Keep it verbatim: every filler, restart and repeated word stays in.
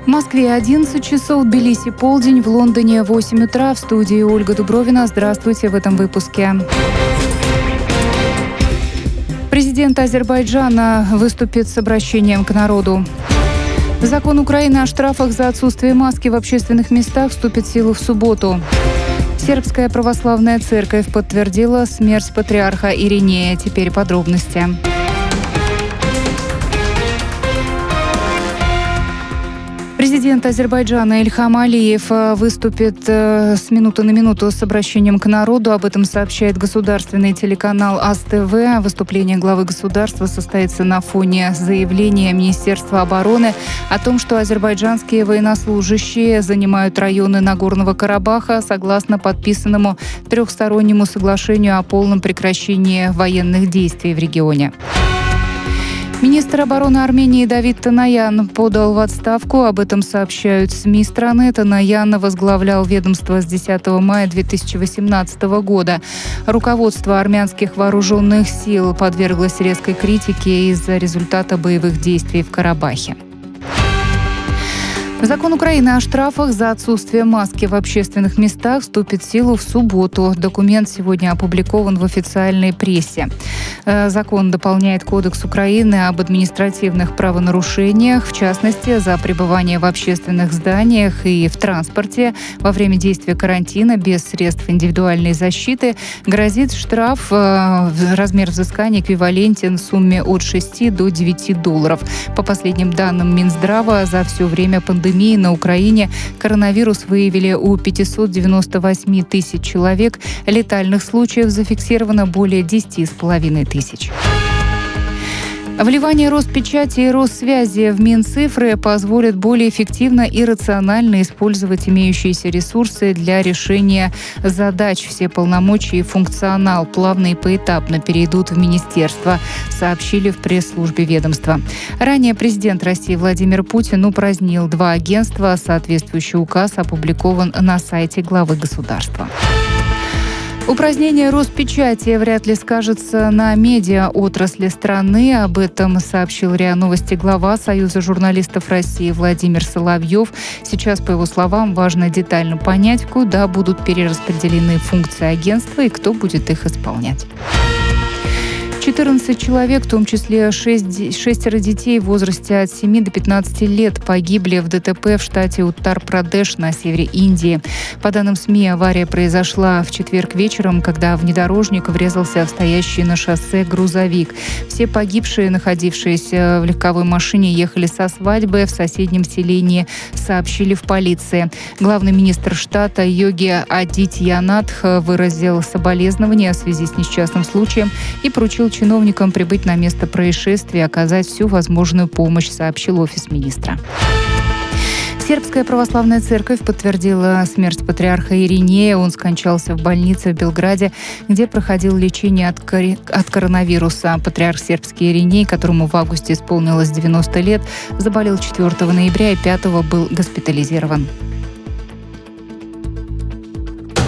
В Москве одиннадцать часов, в Тбилиси полдень, в Лондоне восемь утра. В студии Ольга Дубровина. Здравствуйте в этом выпуске. Президент Азербайджана выступит с обращением к народу. Закон Украины о штрафах за отсутствие маски в общественных местах вступит в силу в субботу. Сербская православная церковь подтвердила смерть патриарха Иринея. Теперь подробности. Президент Азербайджана Ильхам Алиев выступит с минуты на минуту с обращением к народу. Об этом сообщает государственный телеканал АС-ТВ. Выступление главы государства состоится на фоне заявления Министерства обороны о том, что азербайджанские военнослужащие занимают районы Нагорного Карабаха согласно подписанному трехстороннему соглашению о полном прекращении военных действий в регионе. Министр обороны Армении Давид Танаян подал в отставку. Об этом сообщают СМИ страны. Танаян возглавлял ведомство с десятого мая две тысячи восемнадцатого года. Руководство армянских вооруженных сил подверглось резкой критике из-за результата боевых действий в Карабахе. Закон Украины о штрафах за отсутствие маски в общественных местах вступит в силу в субботу. Документ сегодня опубликован в официальной прессе. Закон дополняет Кодекс Украины об административных правонарушениях, в частности, за пребывание в общественных зданиях и в транспорте во время действия карантина без средств индивидуальной защиты грозит штраф. Размер взыскания эквивалентен сумме от шести до девяти долларов. По последним данным Минздрава, за все время пандемии на Украине коронавирус выявили у пятисот девяноста восьми тысяч человек. Летальных случаев зафиксировано более десяти с половиной тысяч. Вливание Роспечати и Россвязи в Минцифры позволит более эффективно и рационально использовать имеющиеся ресурсы для решения задач. Все полномочия и функционал плавно и поэтапно перейдут в министерство, сообщили в пресс-службе ведомства. Ранее президент России Владимир Путин упразднил два агентства. Соответствующий указ опубликован на сайте главы государства. Упразднение Роспечати вряд ли скажется на медиа-отрасли страны. Об этом сообщил РИА Новости глава Союза журналистов России Владимир Соловьев. Сейчас, по его словам, важно детально понять, куда будут перераспределены функции агентства и кто будет их исполнять. четырнадцать человек, в том числе шесть, шестеро детей в возрасте от семи до пятнадцати лет, погибли в ДТП в штате Уттар-Прадеш на севере Индии. По данным СМИ, авария произошла в четверг вечером, когда внедорожник врезался в стоящий на шоссе грузовик. Все погибшие, находившиеся в легковой машине, ехали со свадьбы в соседнем селении, сообщили в полиции. Главный министр штата Йоги Адитьянатх выразил соболезнования в связи с несчастным случаем и поручил чиновникам прибыть на место происшествия и оказать всю возможную помощь, сообщил офис министра. Сербская православная церковь подтвердила смерть патриарха Иринея. Он скончался в больнице в Белграде, где проходил лечение от, кори... от коронавируса. Патриарх сербский Ириней, которому в августе исполнилось девяносто лет, заболел четвёртого ноября и пятого был госпитализирован.